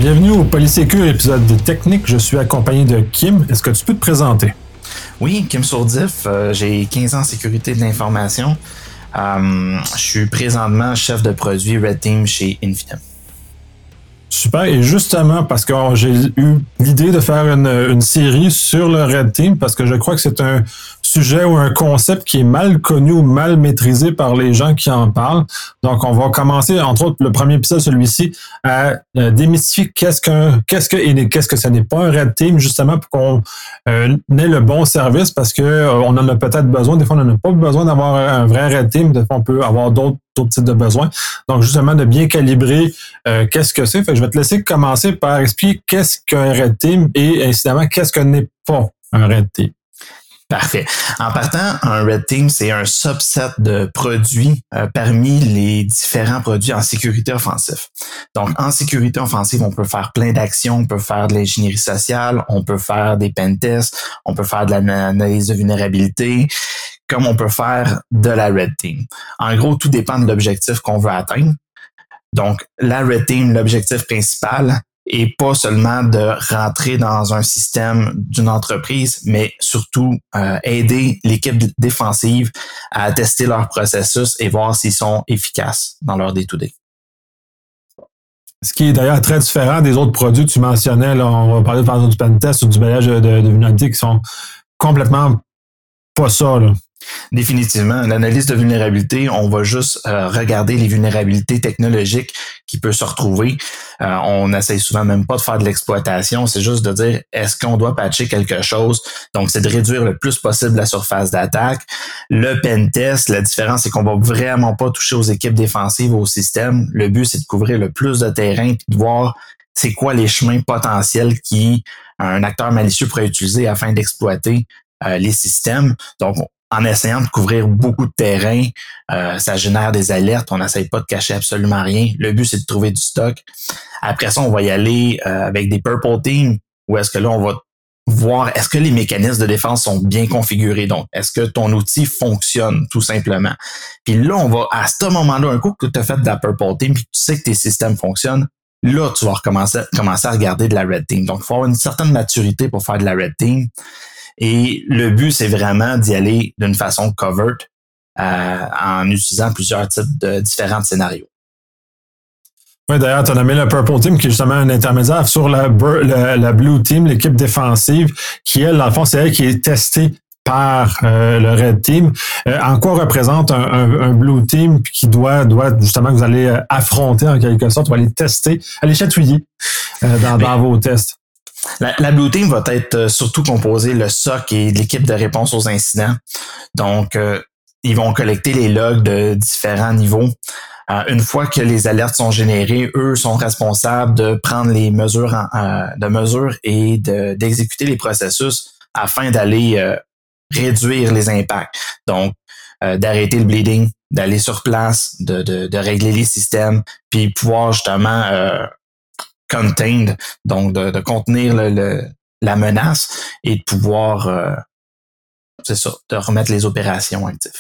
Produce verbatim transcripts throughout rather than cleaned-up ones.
Bienvenue au Polysécure épisode de Technique. Je suis accompagné de Kim. Est-ce que tu peux te présenter? Oui, Kim Sourdif. Euh, j'ai quinze ans en sécurité de l'information. Euh, je suis présentement chef de produit Red Team chez Infinitum. Super. Et justement, parce que oh, j'ai eu l'idée de faire une, une série sur le Red Team, parce que je crois que c'est un sujet ou un concept qui est mal connu ou mal maîtrisé par les gens qui en parlent. Donc, on va commencer, entre autres, le premier épisode, celui-ci, à euh, démystifier qu'est-ce qu'un, qu'est-ce que et qu'est-ce que ça n'est pas un Red Team, justement, pour qu'on euh, ait le bon service, parce que euh, on en a peut-être besoin. Des fois, on n'en a pas besoin d'avoir un vrai Red Team. Des fois, on peut avoir d'autres d'autres types de besoins. Donc, justement, de bien calibrer euh, qu'est-ce que c'est. Fait que je vais te laisser commencer par expliquer qu'est-ce qu'un Red Team et, incidemment, qu'est-ce que n'est pas un Red Team. Parfait. En partant, un Red Team, c'est un subset de produits euh, parmi les différents produits en sécurité offensive. Donc, en sécurité offensive, on peut faire plein d'actions. On peut faire de l'ingénierie sociale, on peut faire des pentests, on peut faire de l'analyse de vulnérabilité, comme on peut faire de la Red Team. En gros, tout dépend de l'objectif qu'on veut atteindre. Donc, la Red Team, l'objectif principal, et pas seulement de rentrer dans un système d'une entreprise, mais surtout euh, aider l'équipe défensive à tester leur processus et voir s'ils sont efficaces dans leur day-to-day. Ce qui est d'ailleurs très différent des autres produits que tu mentionnais. Là, on va parler par exemple du pentest ou du balayage de, de, de vulnérabilité qui sont complètement pas ça, là. Définitivement. L'analyse de vulnérabilité, on va juste euh, regarder les vulnérabilités technologiques qui peuvent se retrouver. Euh, on n'essaie souvent même pas de faire de l'exploitation, c'est juste de dire est-ce qu'on doit patcher quelque chose. Donc, c'est de réduire le plus possible la surface d'attaque. Le pentest, la différence, c'est qu'on va vraiment pas toucher aux équipes défensives, au système. Le but, c'est de couvrir le plus de terrain puis de voir c'est quoi les chemins potentiels qui un acteur malicieux pourrait utiliser afin d'exploiter euh, les systèmes. Donc, en essayant de couvrir beaucoup de terrain, euh, ça génère des alertes. On n'essaye pas de cacher absolument rien. Le but, c'est de trouver du stock. Après ça, on va y aller euh, avec des Purple Team, où est-ce que là, on va voir est-ce que les mécanismes de défense sont bien configurés. Donc, est-ce que ton outil fonctionne, tout simplement. Puis là, on va, à ce moment-là, un coup que tu as fait de la Purple Team, puis tu sais que tes systèmes fonctionnent, là, tu vas recommencer commencer à regarder de la Red Team. Donc, il faut avoir une certaine maturité pour faire de la Red Team. Et le but, c'est vraiment d'y aller d'une façon covert euh, en utilisant plusieurs types de différents scénarios. Oui, d'ailleurs, tu as nommé le Purple Team, qui est justement un intermédiaire sur la, la, la Blue Team, l'équipe défensive, qui, elle, dans le fond, c'est elle qui est testée par euh, le Red Team. Euh, en quoi représente un, un, un Blue Team qui doit, doit justement que vous allez euh, affronter en quelque sorte, ou aller tester, aller chatouiller euh, dans, dans vos tests? La, la Blue Team va être surtout composée le S O C et l'équipe de réponse aux incidents. Donc, euh, ils vont collecter les logs de différents niveaux. Euh, une fois que les alertes sont générées, eux sont responsables de prendre les mesures en, euh, de mesures et de, d'exécuter les processus afin d'aller euh, réduire les impacts. Donc, euh, d'arrêter le bleeding, d'aller sur place, de, de, de régler les systèmes, puis pouvoir justement euh, contained, donc de, de contenir le, le, la menace et de pouvoir, euh, c'est ça, de remettre les opérations actives.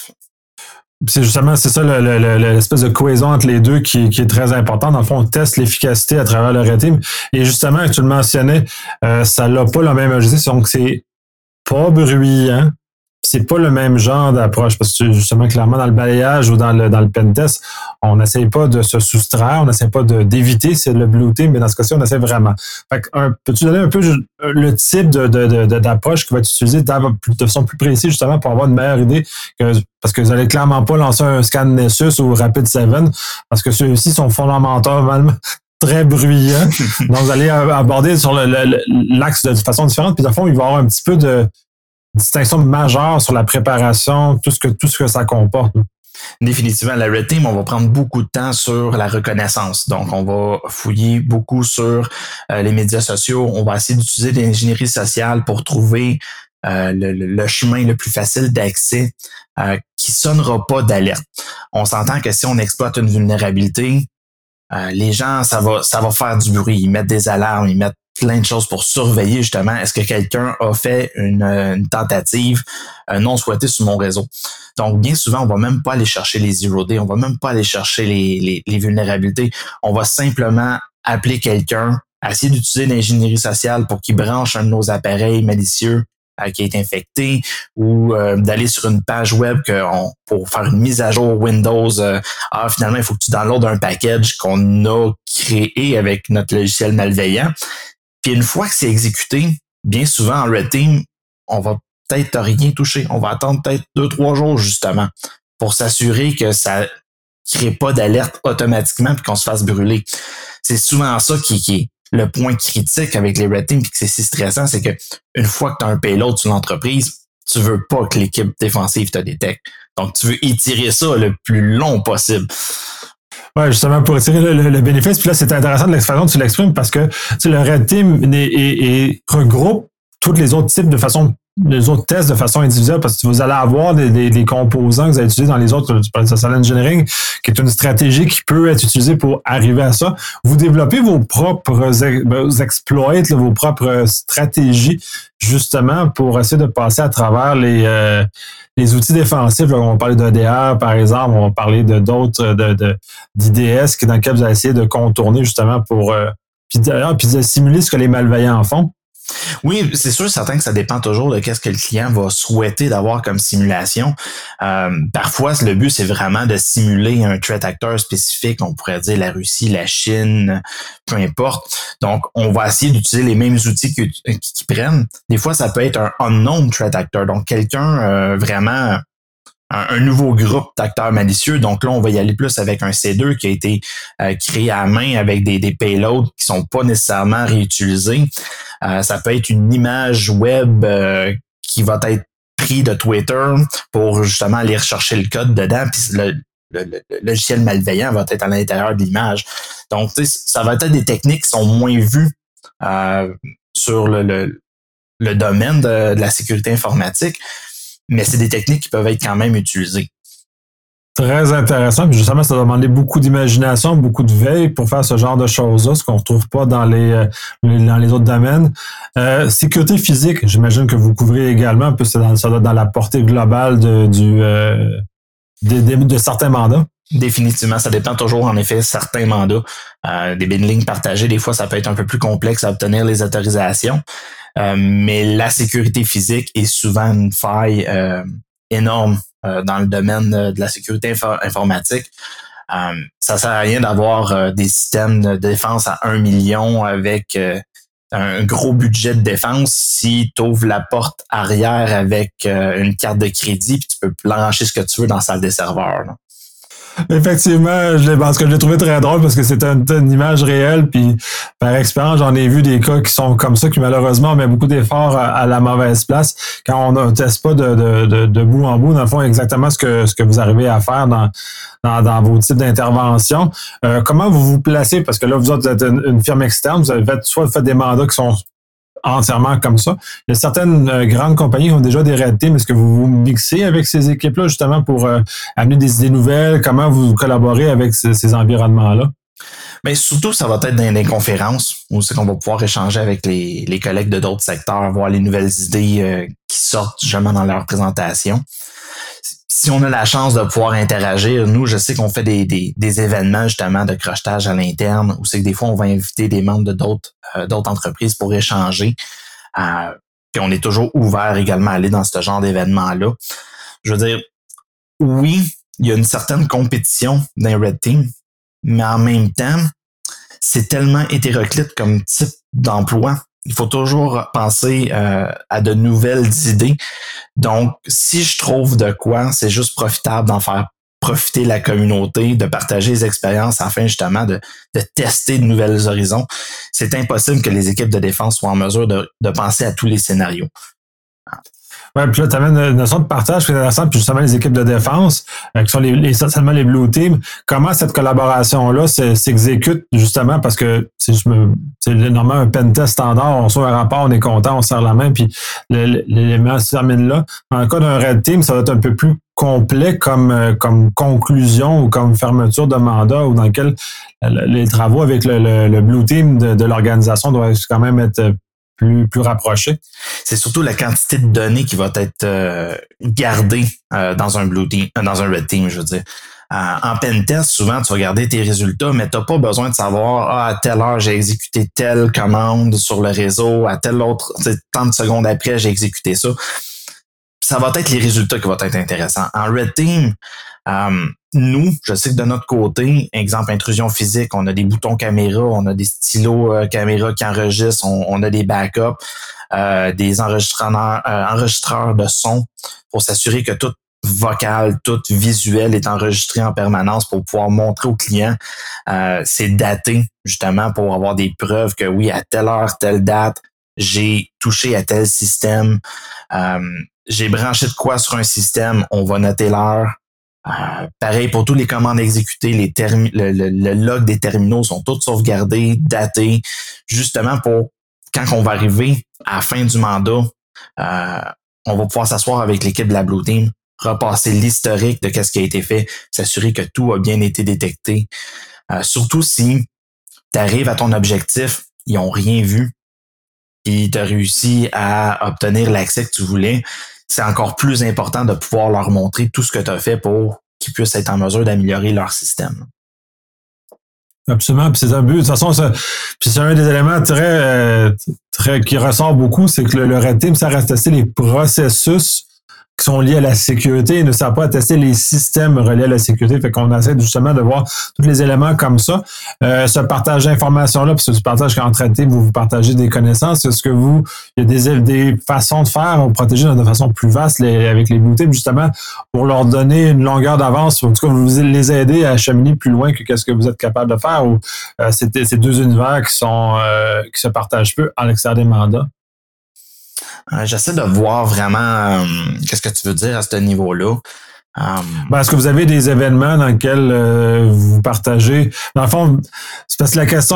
C'est justement, c'est ça, le, le, le, l'espèce de cohésion entre les deux qui, qui est très important. Dans le fond, on teste l'efficacité à travers le Red Team. Et justement, tu le mentionnais, euh, ça n'a pas le même objectif, donc c'est pas bruyant. C'est pas le même genre d'approche parce que justement, clairement, dans le balayage ou dans le dans le pentest, on n'essaie pas de se soustraire, on n'essaie pas de, d'éviter, c'est le Blue Team, mais dans ce cas-ci, on essaie vraiment. Fait que, un, peux-tu donner un peu le type de, de, de, d'approche qui va être utilisée de façon plus précise, justement, pour avoir une meilleure idée? Que, parce que vous n'allez clairement pas lancer un scan Nessus ou Rapid sept, parce que ceux-ci sont fondamentalement très bruyants. Donc, vous allez aborder sur le, le, l'axe de façon différente, puis dans le fond, il va y avoir un petit peu de distinction majeure sur la préparation, tout ce que tout ce que ça comporte. Définitivement, la Red Team, on va prendre beaucoup de temps sur la reconnaissance. Donc, on va fouiller beaucoup sur euh, les médias sociaux. On va essayer d'utiliser l'ingénierie sociale pour trouver euh, le, le chemin le plus facile d'accès euh, qui sonnera pas d'alerte. On s'entend que si on exploite une vulnérabilité, euh, les gens, ça va ça va faire du bruit. Ils mettent des alarmes, ils mettent plein de choses pour surveiller justement est-ce que quelqu'un a fait une, une tentative euh, non souhaitée sur mon réseau. Donc, bien souvent, on va même pas aller chercher les zero day, on va même pas aller chercher les, les, les vulnérabilités. On va simplement appeler quelqu'un essayer d'utiliser l'ingénierie sociale pour qu'il branche un de nos appareils malicieux euh, qui est infecté, ou euh, d'aller sur une page web que on, pour faire une mise à jour Windows. Euh, ah, finalement, il faut que tu downloads un package qu'on a créé avec notre logiciel malveillant. Puis une fois que c'est exécuté, bien souvent en Red Team, on va peut-être rien toucher. On va attendre peut-être deux, trois jours justement pour s'assurer que ça crée pas d'alerte automatiquement puis qu'on se fasse brûler. C'est souvent ça qui, qui est le point critique avec les Red Team puis que c'est si stressant, c'est que une fois que tu as un payload sur l'entreprise, tu veux pas que l'équipe défensive te détecte. Donc, tu veux étirer ça le plus long possible. Ouais, justement, pour étirer le, le, le bénéfice. Puis là, c'est intéressant de l'expression que tu l'exprimes parce que tu sais, le Red Team est, est, est, regroupe tous les autres types de façon les autres tests de façon individuelle parce que vous allez avoir des, des, des composants que vous allez utiliser dans les autres, tu parles de social engineering, qui est une stratégie qui peut être utilisée pour arriver à ça. Vous développez vos propres exploits, là, vos propres stratégies, justement, pour essayer de passer à travers les, euh, les outils défensifs. Là, on va parler d'E D R, par exemple, on va parler de d'autres, de, de, d'I D S, dans lesquels vous allez essayer de contourner, justement, pour euh, puis, d'ailleurs, puis de simuler ce que les malveillants font. Oui, c'est sûr, certain que ça dépend toujours de qu'est-ce que le client va souhaiter d'avoir comme simulation. Euh, parfois, le but, c'est vraiment de simuler un threat actor spécifique. On pourrait dire la Russie, la Chine, peu importe. Donc, on va essayer d'utiliser les mêmes outils qu'ils qui prennent. Des fois, ça peut être un unknown threat actor. Donc, quelqu'un euh, vraiment... un nouveau groupe d'acteurs malicieux. Donc là, on va y aller plus avec un C deux qui a été euh, créé à main avec des, des payloads qui sont pas nécessairement réutilisés. Euh, ça peut être une image web euh, qui va être prise de Twitter pour justement aller rechercher le code dedans, puis le, le, le, le logiciel malveillant va être à l'intérieur de l'image. Donc, tu sais, ça va être des techniques qui sont moins vues euh, sur le, le, le domaine de, de la sécurité informatique, mais c'est des techniques qui peuvent être quand même utilisées. Très intéressant. Puis justement, ça demandait beaucoup d'imagination, beaucoup de veille pour faire ce genre de choses-là, ce qu'on ne retrouve pas dans les dans les autres domaines. Euh, sécurité physique, j'imagine que vous couvrez également, puis c'est dans, ça doit dans la portée globale de, du, euh, de, de, de certains mandats. Définitivement, ça dépend toujours, en effet, certains mandats. Euh, des bin lignes partagées, des fois, ça peut être un peu plus complexe à obtenir les autorisations. Euh, mais la sécurité physique est souvent une faille euh, énorme euh, dans le domaine de la sécurité inf- informatique. Euh, ça sert à rien d'avoir euh, des systèmes de défense à un million avec euh, un gros budget de défense si tu ouvres la porte arrière avec euh, une carte de crédit puis tu peux plancher ce que tu veux dans la salle des serveurs, là. Effectivement, je l'ai, parce que je l'ai trouvé très drôle parce que c'est une, une image réelle, puis par expérience, j'en ai vu des cas qui sont comme ça, qui malheureusement met beaucoup d'efforts à, à la mauvaise place. Quand on ne teste pas de, de, de, de bout en bout, dans le fond, exactement ce que ce que vous arrivez à faire dans dans, dans vos types d'interventions. Euh, comment vous vous placez? Parce que là, vous êtes une, une firme externe, vous avez fait, soit fait des mandats qui sont entièrement comme ça. Il y a certaines euh, grandes compagnies qui ont déjà des Red Team. Est-ce que vous vous mixez avec ces équipes-là justement pour euh, amener des idées nouvelles? Comment vous collaborez avec ces, ces environnements-là? Mais surtout, ça va être dans des conférences où c'est qu'on va pouvoir échanger avec les, les collègues de d'autres secteurs, voir les nouvelles idées euh, qui sortent justement dans leur présentation. Si on a la chance de pouvoir interagir, nous, je sais qu'on fait des, des, des événements justement de crochetage à l'interne, où c'est que des fois, on va inviter des membres de d'autres, euh, d'autres entreprises pour échanger. Euh, puis on est toujours ouvert également à aller dans ce genre d'événements-là. Je veux dire, oui, il y a une certaine compétition dans les Red Team, mais en même temps, c'est tellement hétéroclite comme type d'emploi. Il faut toujours penser euh, à de nouvelles idées. Donc, si je trouve de quoi, c'est juste profitable d'en faire profiter la communauté, de partager les expériences afin justement de, de tester de nouvelles horizons. C'est impossible que les équipes de défense soient en mesure de, de penser à tous les scénarios. Ouais, puis là, tu amènes une notion de partage qui est intéressante, puis justement les équipes de défense, euh, qui sont les, les, essentiellement les Blue Team. Comment cette collaboration-là s'exécute justement parce que c'est, je me, c'est normalement un pen test standard, on sort un rapport, on est content, on serre la main, puis l'élément se termine là. Dans le cas d'un Red Team, ça va être un peu plus complet comme, comme conclusion ou comme fermeture de mandat ou dans lequel les travaux avec le, le, le Blue Team de, de l'organisation doivent quand même être plus, plus rapprochés. C'est surtout la quantité de données qui va être euh, gardée euh, dans un Blue Team, euh, dans un Red Team, je veux dire. en pentest, souvent, tu vas regarder tes résultats, mais tu n'as pas besoin de savoir ah, à telle heure, j'ai exécuté telle commande sur le réseau, à telle autre, tant de secondes après, j'ai exécuté ça. Ça va être les résultats qui vont être intéressants. En Red Team, euh, nous, je sais que de notre côté, exemple intrusion physique, on a des boutons caméra, on a des stylos euh, caméra qui enregistrent, on, on a des backups, euh, des enregistreurs, euh, enregistreurs de son pour s'assurer que tout vocal, tout visuel est enregistré en permanence pour pouvoir montrer au client. Euh, c'est daté, justement, pour avoir des preuves que oui, à telle heure, telle date, j'ai touché à tel système. Euh, j'ai branché de quoi sur un système, on va noter l'heure. Euh, pareil pour tous les commandes exécutées, les termi- le, le, le log des terminaux sont tous sauvegardés, datés, justement pour quand on va arriver à la fin du mandat, euh, on va pouvoir s'asseoir avec l'équipe de la Blue Team, repasser l'historique de qu'est-ce qui a été fait, s'assurer que tout a bien été détecté. Euh, surtout si tu arrives à ton objectif, ils ont rien vu, puis tu as réussi à obtenir l'accès que tu voulais, c'est encore plus important de pouvoir leur montrer tout ce que tu as fait pour qu'ils puissent être en mesure d'améliorer leur système. Absolument, puis c'est un but. De toute façon, ça, puis c'est un des éléments très, euh, très qui ressort beaucoup, c'est que le, le Red Team, ça reste tester les processus qui sont liés à la sécurité et ne savent pas tester les systèmes reliés à la sécurité. Fait qu'on essaie justement de voir tous les éléments comme ça. Euh, ce partage d'informations-là, puis ce partage qu'entre Red Team, vous vous partagez des connaissances. Est-ce que vous, il y a des, des façons de faire pour protéger de façon plus vaste les, avec les Blue Team, justement, pour leur donner une longueur d'avance, en tout cas, vous les aider à cheminer plus loin que qu'est-ce que vous êtes capable de faire, ou euh, c'est ces deux univers qui sont euh, qui se partagent peu à l'extérieur des mandats? Euh, j'essaie de voir vraiment euh, qu'est-ce que tu veux dire à ce niveau-là. Um, ben, est-ce que vous avez des événements dans lesquels euh, vous partagez? Dans le fond, c'est parce que la question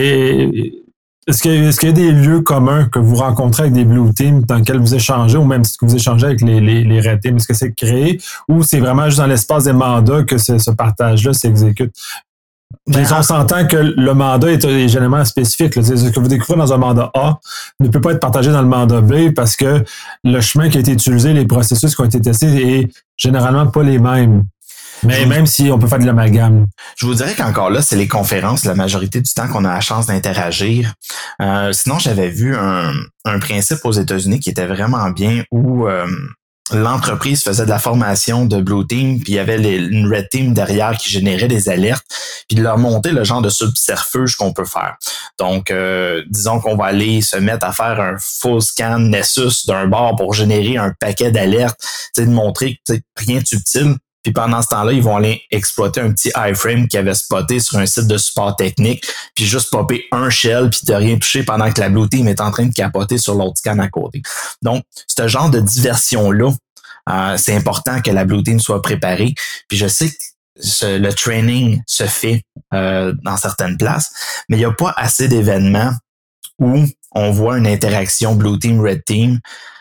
est, est-ce qu'il y a, est-ce qu'il y a des lieux communs que vous rencontrez avec des Blue Teams dans lesquels vous échangez, ou même si vous échangez avec les, les, les Red Teams? Est-ce que c'est créé ou c'est vraiment juste dans l'espace des mandats que ce, ce partage-là s'exécute? Ben, on s'entend que le mandat est, est généralement spécifique. Là. Ce que vous découvrez dans un mandat A ne peut pas être partagé dans le mandat B parce que le chemin qui a été utilisé, les processus qui ont été testés est généralement pas les mêmes. Mais même si on peut faire de l'amalgame. Je vous dirais qu'encore là, c'est les conférences la majorité du temps qu'on a la chance d'interagir. Euh, sinon, j'avais vu un, un principe aux États-Unis qui était vraiment bien où euh, l'entreprise faisait de la formation de Blue Team, puis il y avait les, une Red Team derrière qui générait des alertes, puis de leur montrer le genre de subterfuge qu'on peut faire. Donc, euh, disons qu'on va aller se mettre à faire un full scan Nessus d'un bord pour générer un paquet d'alertes, de montrer que rien de subtil. Puis pendant ce temps-là, ils vont aller exploiter un petit iframe qu'ils avaient spoté sur un site de support technique, puis juste popper un shell, puis de rien toucher pendant que la Blue Team est en train de capoter sur l'autre scan à côté. Donc, ce genre de diversion-là, euh, c'est important que la Blue Team soit préparée. Puis je sais que ce, le training se fait euh, dans certaines places, mais il n'y a pas assez d'événements où on voit une interaction Blue Team, Red Team.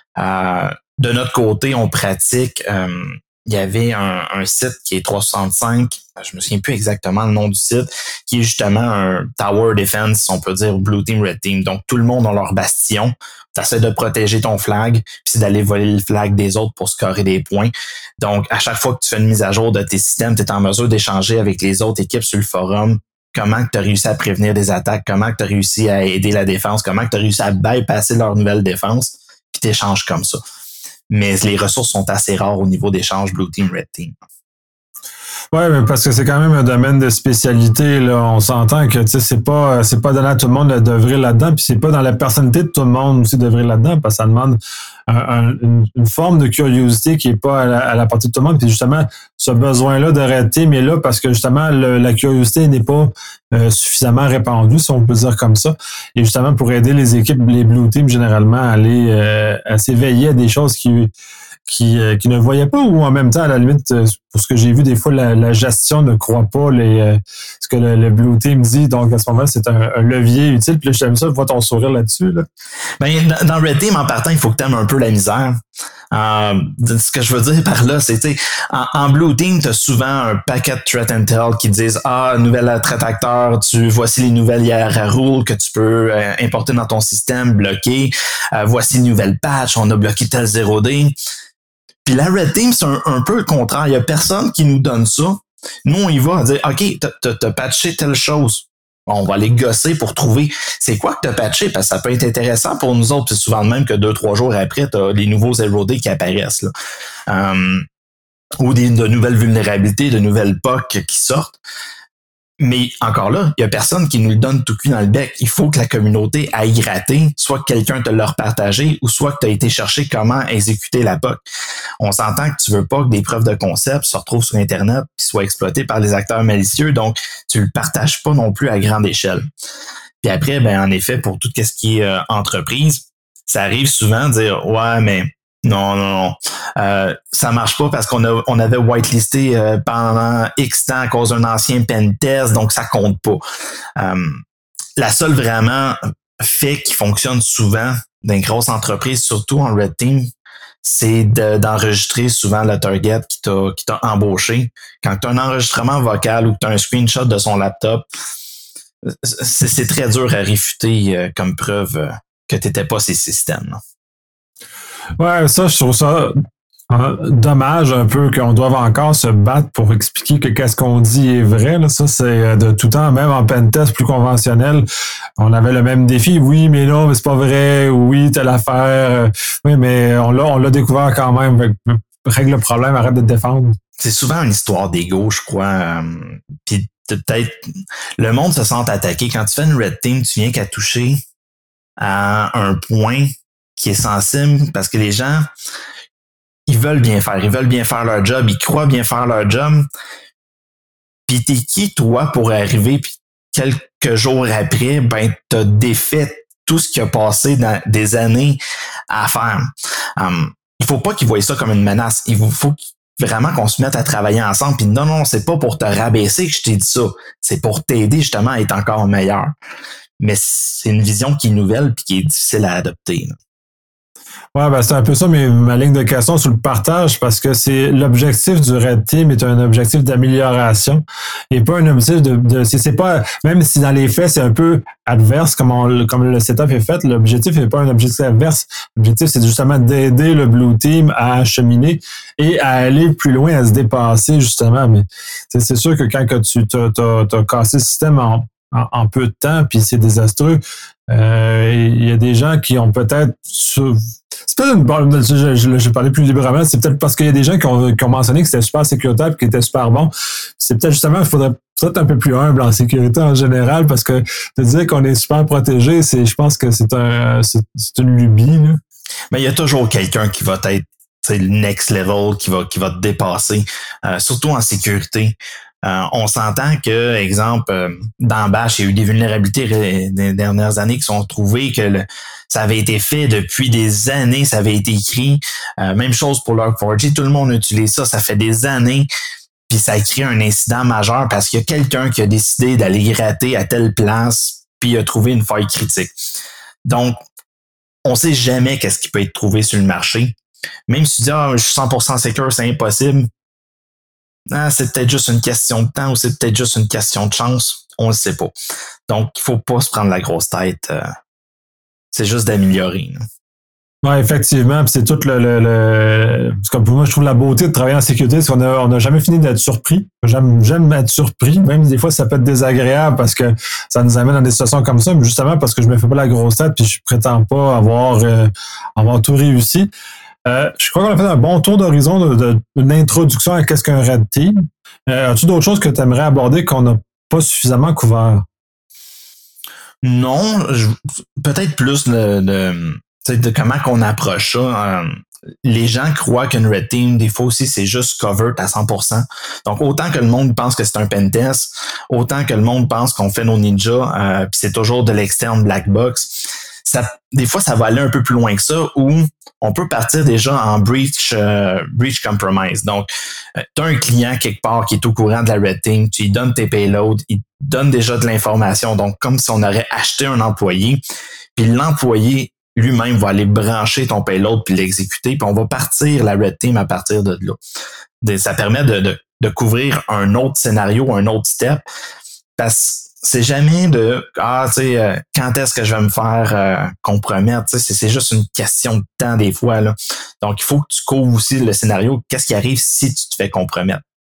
Euh, de notre côté, on pratique... Euh, il y avait un, un site qui est trois cent soixante-cinq, je me souviens plus exactement le nom du site, qui est justement un Tower Defense, on peut dire Blue Team, Red Team. Donc, tout le monde a leur bastion. Tu essaies de protéger ton flag, puis c'est d'aller voler le flag des autres pour scorer des points. Donc, à chaque fois que tu fais une mise à jour de tes systèmes, tu es en mesure d'échanger avec les autres équipes sur le forum. Comment tu as réussi à prévenir des attaques, comment tu as réussi à aider la défense, comment tu as réussi à bypasser leur nouvelle défense, puis tu échanges comme ça. Mais les ressources sont assez rares au niveau d'échange Blue Team, Red Team. Oui, mais parce que c'est quand même un domaine de spécialité, là. On s'entend que, tu sais, c'est pas, c'est pas donné à tout le monde d'œuvrer là-dedans, puis c'est pas dans la personnalité de tout le monde aussi d'œuvrer là-dedans, parce que ça demande un, un, une, une forme de curiosité qui est pas à la, à la portée de tout le monde. Puis justement, ce besoin-là de Red Team est là parce que justement, le, la curiosité n'est pas euh, suffisamment répandue, si on peut dire comme ça. Et justement, pour aider les équipes, les Blue Team, généralement, à aller, euh, à s'éveiller à des choses qui, qui, euh, qui ne voyaient pas, ou en même temps, à la limite, euh, pour ce que j'ai vu, des fois, la, la gestion ne croit pas les, euh, ce que le, le Blue Team dit. Donc, à ce moment-là, c'est un, un levier utile. Puis là, j'aime ça, je vois ton sourire là-dessus. Là. Ben, dans Red Team, en partant, il faut que tu aimes un peu la misère. Euh, ce que je veux dire par là, c'est, tu sais, en, en Blue Team, tu as souvent un paquet de threat intel qui disent, ah, nouvel threat acteur, tu, voici les nouvelles I R A rules que tu peux euh, importer dans ton système, bloquer, euh, voici une nouvelle patch, on a bloqué tel zéro D. Puis la Red Team, c'est un, un peu le contraire. Il y a personne qui nous donne ça. Nous, on y va à dire, OK, t'as, t'as, t'as patché telle chose. On va aller gosser pour trouver c'est quoi que tu as patché, parce que ça peut être intéressant pour nous autres. C'est souvent de même que deux, trois jours après, tu as les nouveaux zéro day qui apparaissent. Là. Um, ou des, de nouvelles vulnérabilités, de nouvelles P O C qui sortent. Mais encore là, il n'y a personne qui nous le donne tout cuit dans le bec. Il faut que la communauté aille gratter, soit que quelqu'un te l'a repartagé, ou soit que tu as été chercher comment exécuter la P O C. On s'entend que tu veux pas que des preuves de concept se retrouvent sur Internet et soient exploitées par des acteurs malicieux, donc tu le partages pas non plus à grande échelle. Puis après, ben en effet, pour tout ce qui est euh, entreprise, ça arrive souvent de dire « Ouais, mais non, non, non. Euh, ça marche pas parce qu'on a on avait whitelisté euh, pendant X temps à cause d'un ancien pen test, donc ça compte pas. Euh, la seule vraiment fait qui fonctionne souvent dans une grosse entreprise, surtout en Red Team, c'est de, d'enregistrer souvent le target qui t'a qui t'a embauché. Quand tu as un enregistrement vocal ou que tu as un screenshot de son laptop, c'est, c'est très dur à réfuter euh, comme preuve euh, que tu n'étais pas ces systèmes. Là. Ouais, ça, je trouve ça hein, dommage un peu qu'on doive encore se battre pour expliquer que qu'est-ce qu'on dit est vrai. Là. Ça, c'est de tout temps, même en pentest plus conventionnel, on avait le même défi. Oui, mais non, mais c'est pas vrai. Oui, telle affaire. Oui, mais on l'a, on l'a découvert quand même. Règle le problème, arrête de te défendre. C'est souvent une histoire d'ego, je crois. Puis peut-être, le monde se sent attaqué. Quand tu fais une red team, tu viens qu'à toucher à un point qui est sensible parce que les gens, ils veulent bien faire, ils veulent bien faire leur job, ils croient bien faire leur job. Puis t'es qui, toi, pour arriver, puis quelques jours après, ben t'as défait tout ce qui a passé dans des années à faire. Um, il faut pas qu'ils voient ça comme une menace. Il faut vraiment qu'on se mette à travailler ensemble. Puis non, non, c'est pas pour te rabaisser que je t'ai dit ça. C'est pour t'aider justement à être encore meilleur. Mais c'est une vision qui est nouvelle puis qui est difficile à adopter. Là. Ouais, ben c'est un peu ça mais ma ligne de question sur le partage parce que c'est l'objectif du Red Team est un objectif d'amélioration et pas un objectif de, de c'est, c'est pas même si dans les faits c'est un peu adverse comme on, comme le setup est fait, l'objectif n'est pas un objectif adverse. L'objectif c'est justement d'aider le Blue Team à cheminer et à aller plus loin, à se dépasser justement. Mais c'est, c'est sûr que quand que tu t'as, t'as, t'as cassé le système en, en, en peu de temps puis c'est désastreux, euh, il y a des gens qui ont peut-être sur, c'est peut-être une, je, je, je parlais plus librement, c'est peut-être parce qu'il y a des gens qui ont, qui ont mentionné que c'était super sécuritaire et qui était super bon. C'est peut-être justement, il faudrait peut-être un peu plus humble en sécurité en général parce que de dire qu'on est super protégé, c'est, je pense que c'est un, c'est, c'est une lubie, là. Mais il y a toujours quelqu'un qui va être, le next level, qui va, qui va te dépasser, euh, surtout en sécurité. Euh, on s'entend que, exemple, euh, dans Bash, il y a eu des vulnérabilités ré- des dernières années qui sont trouvées, que le, ça avait été fait depuis des années, ça avait été écrit. Euh, même chose pour log four j, tout le monde utilise ça, ça fait des années, puis ça a créé un incident majeur parce qu'il y a quelqu'un qui a décidé d'aller gratter à telle place, puis il a trouvé une faille critique. Donc, on sait jamais qu'est-ce qui peut être trouvé sur le marché. Même si tu dis, ah, je suis cent pour cent secure, c'est impossible. Ah, c'est peut-être juste une question de temps ou c'est peut-être juste une question de chance. On ne sait pas. Donc, il faut pas se prendre la grosse tête. Euh, c'est juste d'améliorer. Oui, effectivement. Puis c'est tout le, le, le... Parce que pour moi, je trouve la beauté de travailler en sécurité, c'est qu'on a, on n'a jamais fini d'être surpris. J'aime, j'aime être surpris. Même des fois, ça peut être désagréable parce que ça nous amène dans des situations comme ça, mais justement parce que je me fais pas la grosse tête puis je prétends pas avoir, euh, avoir tout réussi. Euh, je crois qu'on a fait un bon tour d'horizon de, de, d'une introduction à qu'est-ce qu'un Red Team. Euh, as-tu d'autres choses que tu aimerais aborder qu'on n'a pas suffisamment couvert? Non, je, peut-être plus de, de, de comment qu'on approche ça. Euh, les gens croient qu'une Red Team, des fois aussi, c'est juste covered à cent pour cent. Donc, autant que le monde pense que c'est un pentest, autant que le monde pense qu'on fait nos ninjas, euh, puis c'est toujours de l'externe black box. Ça, des fois, ça va aller un peu plus loin que ça, où on peut partir déjà en breach, euh, breach compromise. Donc, euh, tu as un client quelque part qui est au courant de la Red Team, tu lui donnes tes payloads, il donne déjà de l'information, donc comme si on aurait acheté un employé, puis l'employé lui-même va aller brancher ton payload puis l'exécuter, puis on va partir la Red Team à partir de là. Ça permet de, de, de couvrir un autre scénario, un autre step, parce que c'est jamais de ah tu sais euh, quand est-ce que je vais me faire euh, compromettre, tu sais c'est, c'est juste une question de temps des fois là. Donc il faut que tu couvres aussi le scénario, qu'est-ce qui arrive si tu te fais compromettre.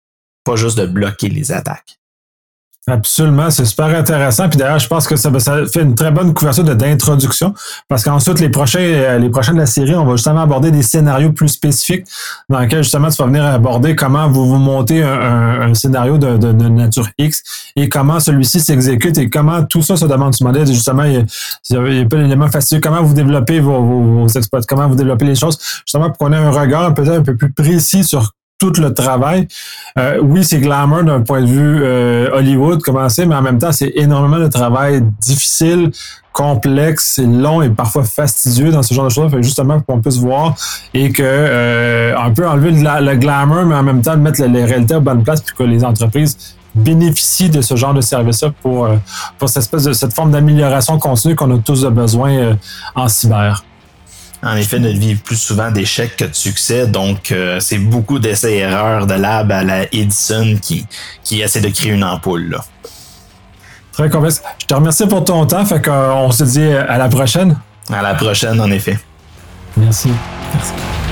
pas juste de bloquer les attaques. Absolument, c'est super intéressant. Puis d'ailleurs, je pense que ça, ça fait une très bonne couverture de, d'introduction parce qu'ensuite, les prochains, les prochains de la série, on va justement aborder des scénarios plus spécifiques dans lesquels justement tu vas venir aborder comment vous vous montez un, un, un scénario de, de, de nature X et comment celui-ci s'exécute et comment tout ça se demande du modèle. Justement, il y a, il y a pas d'éléments fastidieux, comment vous développez vos, vos, vos exploits, comment vous développez les choses, justement pour qu'on ait un regard peut-être un peu plus précis sur tout le travail. Euh, oui, c'est glamour d'un point de vue euh, Hollywood, commencer, mais en même temps, c'est énormément de travail difficile, complexe, long et parfois fastidieux dans ce genre de choses. Fait justement, pour qu'on puisse voir et que euh, un peu enlever le, le glamour, mais en même temps mettre les réalités aux bonnes places pour que les entreprises bénéficient de ce genre de service-là pour, pour cette espèce de cette forme d'amélioration continue qu'on a tous besoin euh, en cyber. En effet, de vivre plus souvent d'échecs que de succès. Donc, euh, c'est beaucoup d'essais-erreurs de lab à la Edison qui, qui essaie de créer une ampoule, là. Très complexe. Je te remercie pour ton temps. Fait qu'on se dit à la prochaine. À la prochaine, en effet. Merci. Merci.